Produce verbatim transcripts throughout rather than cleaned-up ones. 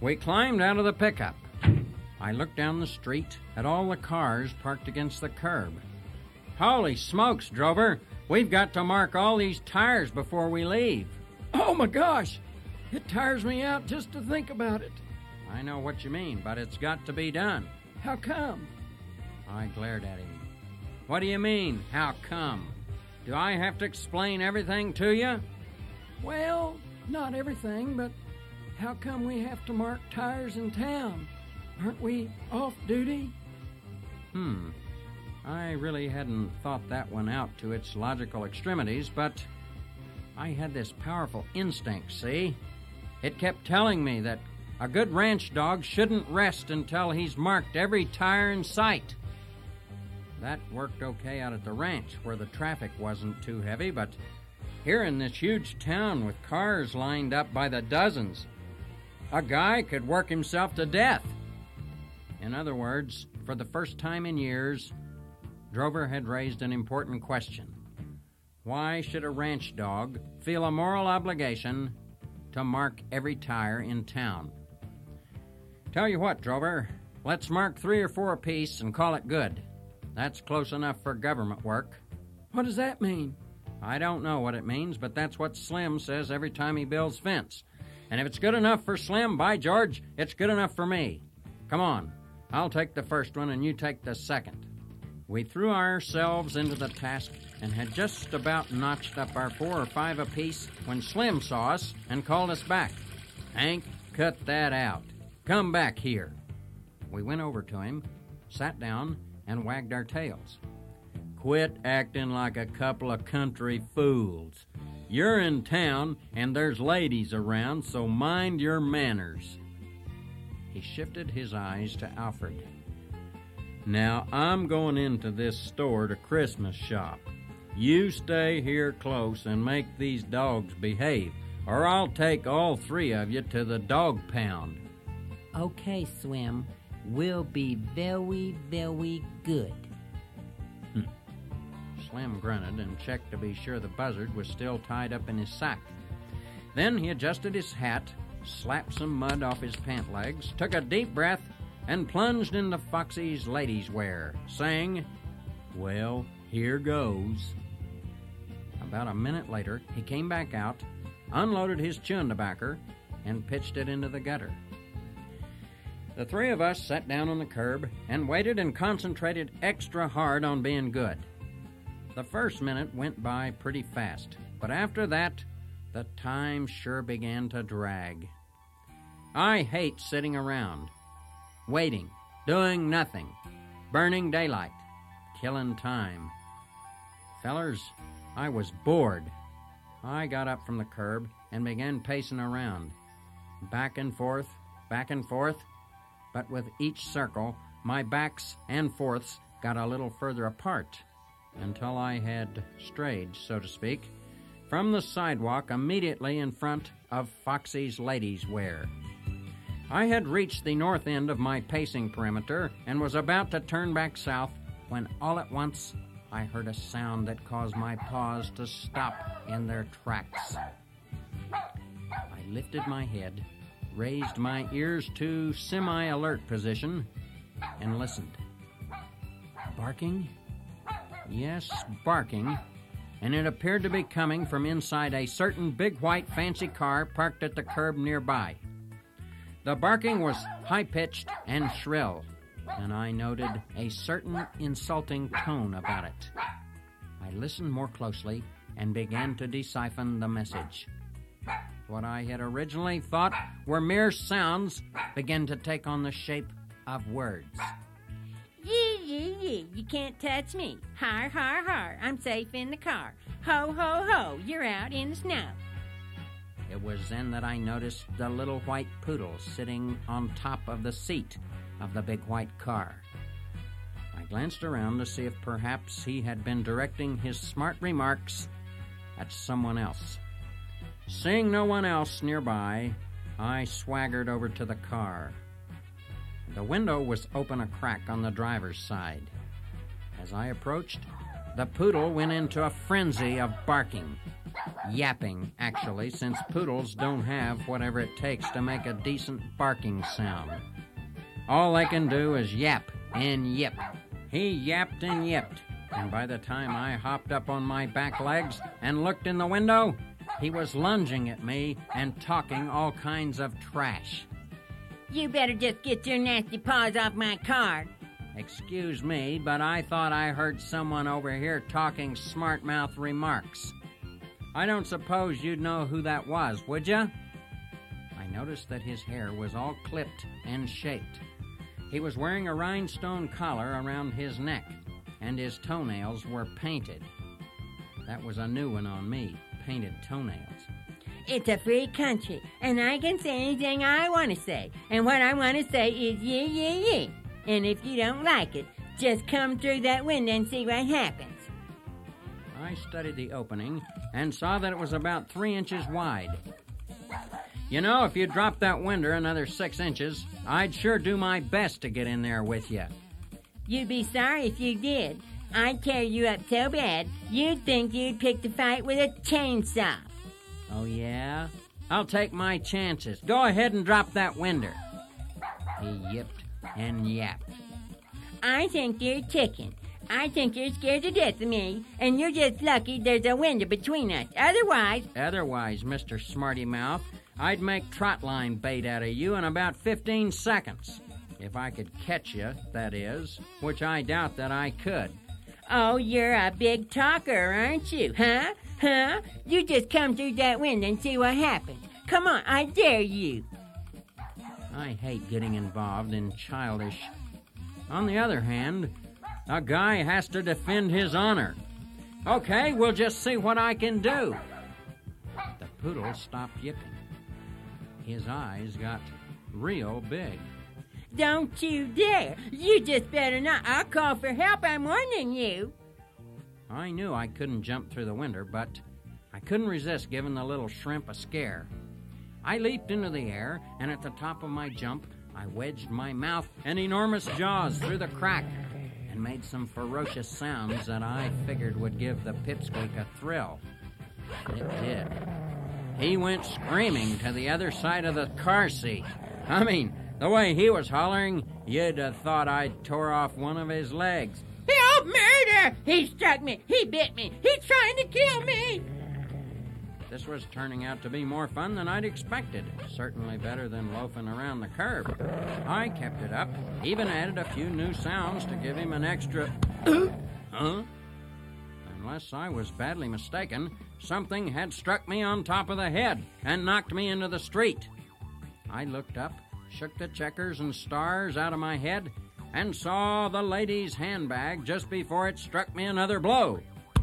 We climbed out of the pickup. I looked down the street at all the cars parked against the curb. Holy smokes, Drover! We've got to mark all these tires before we leave. Oh, my gosh! It tires me out just to think about it. I know what you mean, but it's got to be done. How come? I glared at him. What do you mean, how come? Do I have to explain everything to you? Well, not everything, but how come we have to mark tires in town? Aren't we off duty? Hmm. I really hadn't thought that one out to its logical extremities, but I had this powerful instinct, see? It kept telling me that a good ranch dog shouldn't rest until he's marked every tire in sight. That worked okay out at the ranch, where the traffic wasn't too heavy, but here in this huge town with cars lined up by the dozens, a guy could work himself to death. In other words, for the first time in years, Drover had raised an important question. Why should a ranch dog feel a moral obligation to mark every tire in town? Tell you what, Drover, let's mark three or four apiece and call it good. That's close enough for government work. What does that mean? I don't know what it means, but that's what Slim says every time he builds fence. And if it's good enough for Slim, by George, it's good enough for me. Come on, I'll take the first one and you take the second. We threw ourselves into the task and had just about notched up our four or five apiece when Slim saw us and called us back. Hank, cut that out. Come back here. We went over to him, sat down, and wagged our tails. Quit acting like a couple of country fools. You're in town, and there's ladies around, so mind your manners. He shifted his eyes to Alfred. Now, I'm going into this store to Christmas shop. You stay here close and make these dogs behave, or I'll take all three of you to the dog pound. Okay, Swim. We'll be very, very good. Hm. Slim grunted and checked to be sure the buzzard was still tied up in his sack. Then he adjusted his hat, slapped some mud off his pant legs, took a deep breath, and plunged into Foxy's ladies' wear, saying, "Well, here goes." About a minute later, he came back out, unloaded his chewing tobacco, and pitched it into the gutter. The three of us sat down on the curb and waited and concentrated extra hard on being good. The first minute went by pretty fast, but after that, the time sure began to drag. I hate sitting around, waiting, doing nothing, burning daylight, killing time. Fellers, I was bored. I got up from the curb and began pacing around, back and forth, back and forth, but with each circle, my backs and forths got a little further apart until I had strayed, so to speak, from the sidewalk immediately in front of Foxy's ladies' wear. I had reached the north end of my pacing perimeter and was about to turn back south when all at once I heard a sound that caused my paws to stop in their tracks. I lifted my head, raised my ears to semi-alert position, and listened. Barking? Yes, barking, and it appeared to be coming from inside a certain big white fancy car parked at the curb nearby. The barking was high-pitched and shrill, and I noted a certain insulting tone about it. I listened more closely and began to decipher the message. What I had originally thought were mere sounds began to take on the shape of words. Yeah, yeah, yeah, you can't touch me. Har, har, har, I'm safe in the car. Ho, ho, ho, you're out in the snow. It was then that I noticed the little white poodle sitting on top of the seat of the big white car. I glanced around to see if perhaps he had been directing his smart remarks at someone else. Seeing no one else nearby, I swaggered over to the car. The window was open a crack on the driver's side. As I approached, the poodle went into a frenzy of barking. Yapping, actually, since poodles don't have whatever it takes to make a decent barking sound. All they can do is yap and yip. He yapped and yipped, and by the time I hopped up on my back legs and looked in the window, he was lunging at me and talking all kinds of trash. You better just get your nasty paws off my car. Excuse me, but I thought I heard someone over here talking smart-mouth remarks. I don't suppose you'd know who that was, would ya? I noticed that his hair was all clipped and shaped. He was wearing a rhinestone collar around his neck, and his toenails were painted. That was a new one on me, painted toenails. It's a free country, and I can say anything I want to say. And what I want to say is yeah, yeah, yeah. And if you don't like it, just come through that window and see what happens. I studied the opening and saw that it was about three inches wide. You know, if you dropped that window another six inches, I'd sure do my best to get in there with you. You'd be sorry if you did. I'd tear you up so bad, you'd think you'd picked a fight with a chainsaw. Oh, yeah? I'll take my chances. Go ahead and drop that window. He yipped and yapped. I think you're chicken. I think you're scared to death of me, and you're just lucky there's a window between us. Otherwise... Otherwise, Mister Smarty Mouth, I'd make trotline bait out of you in about fifteen seconds. If I could catch you, that is, which I doubt that I could. Oh, you're a big talker, aren't you? Huh? Huh? You just come through that window and see what happens. Come on, I dare you. I hate getting involved in childish... On the other hand, a guy has to defend his honor. Okay, we'll just see what I can do. The poodle stopped yipping. His eyes got real big. Don't you dare! You just better not. I'll call for help, I'm warning you. I knew I couldn't jump through the window, but I couldn't resist giving the little shrimp a scare. I leaped into the air, and at the top of my jump, I wedged my mouth and enormous jaws through the crack and made some ferocious sounds that I figured would give the pipsqueak a thrill. It did. He went screaming to the other side of the car seat. I mean, the way he was hollering, you'd have thought I'd tore off one of his legs. Help! Murder! He struck me! He bit me! He's trying to kill me! This was turning out to be more fun than I'd expected. Certainly better than loafing around the curb. I kept it up, even added a few new sounds to give him an extra... Huh? Unless I was badly mistaken, something had struck me on top of the head and knocked me into the street. I looked up, shook the checkers and stars out of my head, and saw the lady's handbag just before it struck me another blow.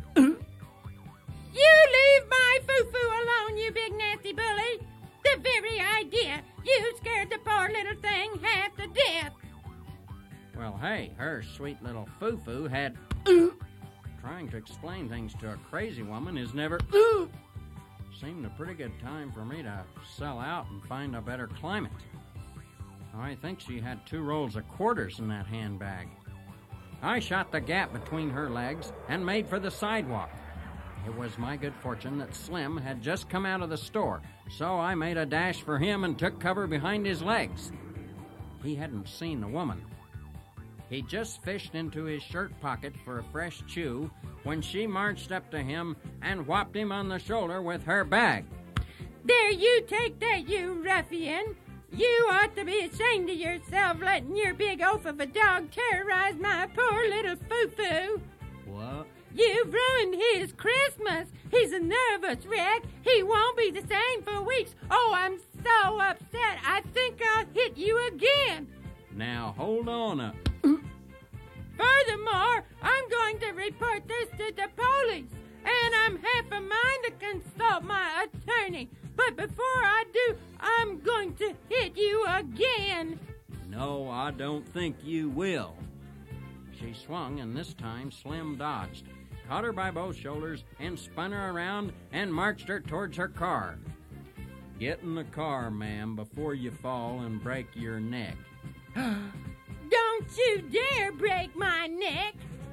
You leave my foo-foo alone, you big nasty bully! The very idea! You scared the poor little thing half to death! Well, hey, her sweet little foo-foo had... Trying to explain things to a crazy woman is never... Seemed a pretty good time for me to sell out and find a better climate. I think she had two rolls of quarters in that handbag. I shot the gap between her legs and made for the sidewalk. It was my good fortune that Slim had just come out of the store, so I made a dash for him and took cover behind his legs. He hadn't seen the woman. He just fished into his shirt pocket for a fresh chew when she marched up to him and whopped him on the shoulder with her bag. There you take that, you ruffian! You ought to be ashamed of yourself letting your big oaf of a dog terrorize my poor little foo-foo. What? You've ruined his Christmas. He's a nervous wreck. He won't be the same for weeks. Oh, I'm so upset. I think I'll hit you again. Now, hold on up. Furthermore, I'm going to report this to the police, and I'm half a mind to consult my attorney. But before I do, I'm going to hit you again. No, I don't think you will. She swung, and this time Slim dodged, caught her by both shoulders, and spun her around and marched her towards her car. Get in the car, ma'am, before you fall and break your neck. Don't you dare break my neck.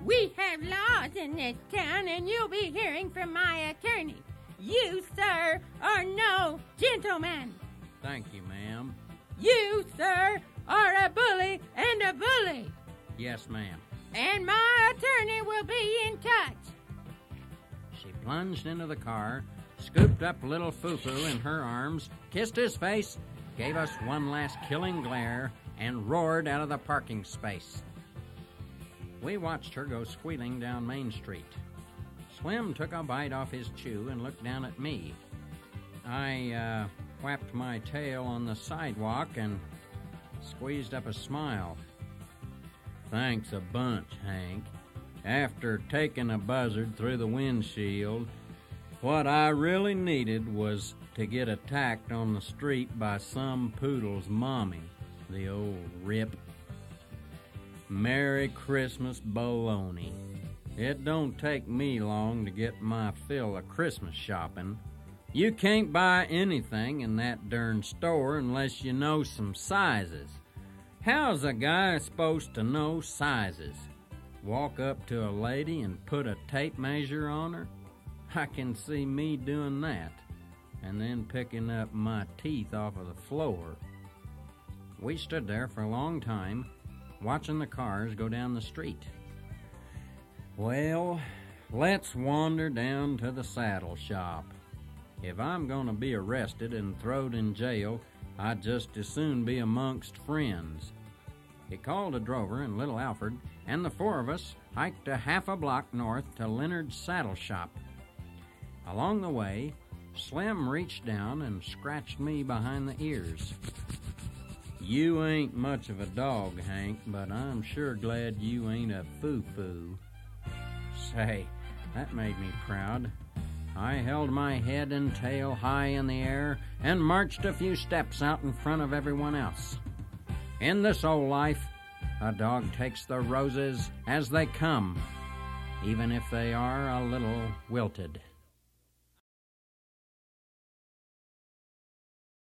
We have laws in this town, and you'll be hearing from my attorney. You, sir, are no gentleman. Thank you, ma'am. You, sir, are a bully and a bully. Yes, ma'am. And my attorney will be in touch. She plunged into the car, scooped up little Foo-Foo in her arms, kissed his face, gave us one last killing glare, and roared out of the parking space. We watched her go squealing down Main Street. Slim took a bite off his chew and looked down at me. I, uh, whapped my tail on the sidewalk and squeezed up a smile. Thanks a bunch, Hank. After taking a buzzard through the windshield, what I really needed was to get attacked on the street by some poodle's mommy, the old rip. Merry Christmas baloney. It don't take me long to get my fill of Christmas shopping. You can't buy anything in that darn store unless you know some sizes. How's a guy supposed to know sizes? Walk up to a lady and put a tape measure on her? I can see me doing that, and then picking up my teeth off of the floor. We stood there for a long time, watching the cars go down the street. Well, let's wander down to the saddle shop. If I'm going to be arrested and thrown in jail, I'd just as soon be amongst friends. He called a drover and little Alfred, and the four of us hiked a half a block north to Leonard's saddle shop. Along the way, Slim reached down and scratched me behind the ears. You ain't much of a dog, Hank, but I'm sure glad you ain't a foo-foo. Say, that made me proud. I held my head and tail high in the air and marched a few steps out in front of everyone else. In this old life, a dog takes the roses as they come, even if they are a little wilted.